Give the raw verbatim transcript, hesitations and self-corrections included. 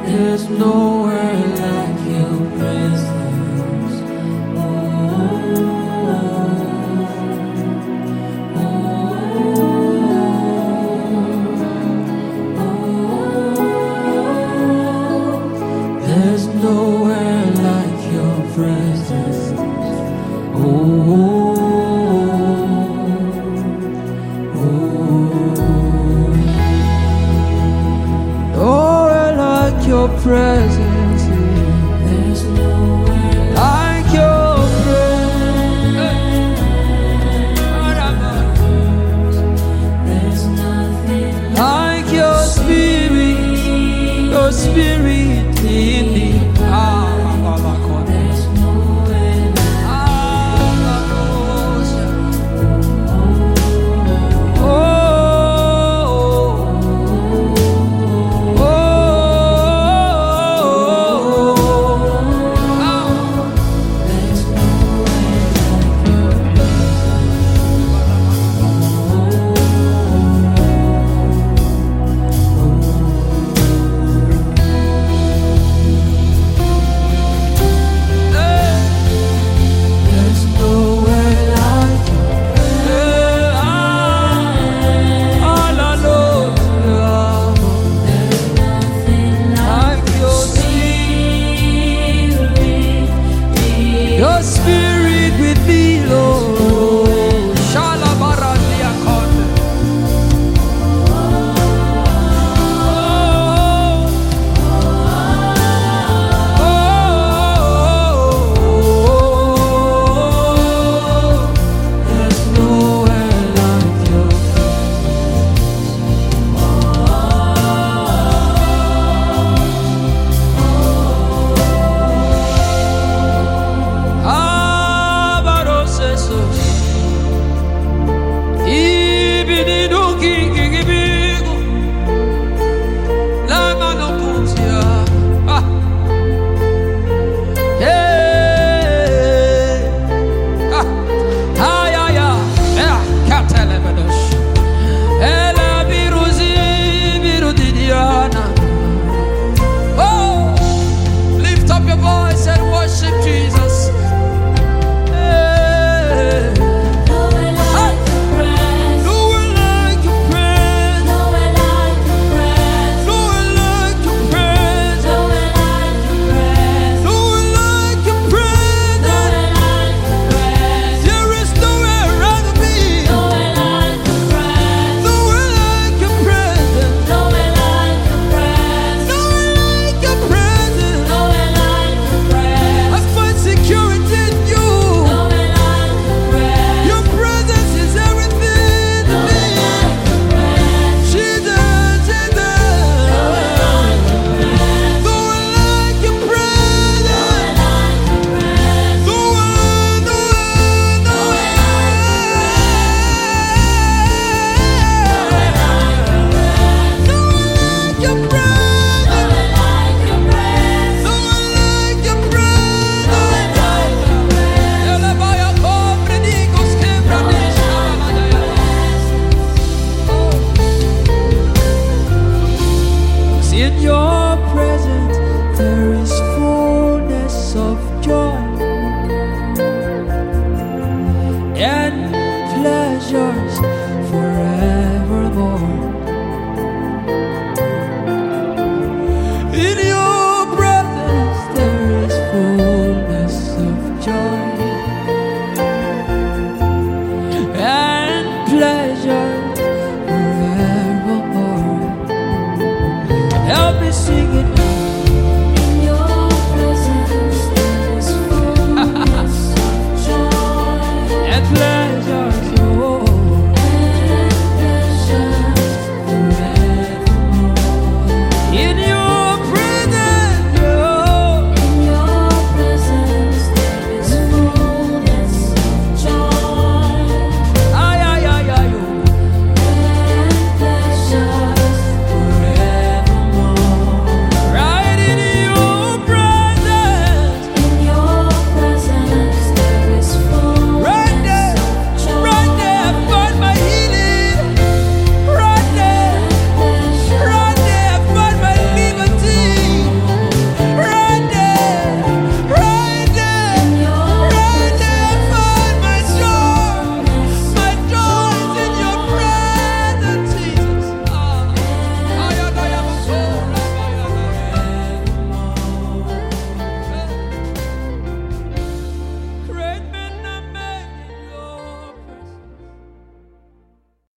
There's nowhere like your presence. Oh, oh, oh, oh. There's nowhere like your presence. Oh, oh, oh. Nowhere like your presence. There's nowhere like your presence. There's nothing like your spirit, your spirit in me. Ah, there's nowhere like. Oh, oh, there's nowhere like your presence. All alone, there's nothing like your spirit. Your spirit with me, Lord. Shalabarandia Konde. There's nowhere like your Abaroseso. Ibiniduki kikibigo. Langa no kutia. Ah. Hey. Ah. Ay, ay, ay. Yeah. Katelebedosh. Ela biruzi birudidiana. Oh. Lift up your voice and worship Jesus. Hey. Nowhere like your presence. Nowhere like your presence. Nowhere like your presence. Nowhere like your presence. Nowhere like your presence. Nowhere like your presence. Nowhere like your presence. There is nowhere rather be. Nowhere like your presence. Nowhere like your presence. Nowhere like your presence. Nowhere like your presence. Nowhere like your presence. I find security in you. Nowhere like your presence. Your presence is everything to me. Jesus, Jesus. Nowhere like your presence. Nowhere, nowhere, nowhere. Your presence. Nowhere like your presence. Elabaya cobre digos quebra desha. In your presence there is fullness of joy and pleasures forevermore. In your presence there is fullness of joy and pleasure forevermore. Help me sing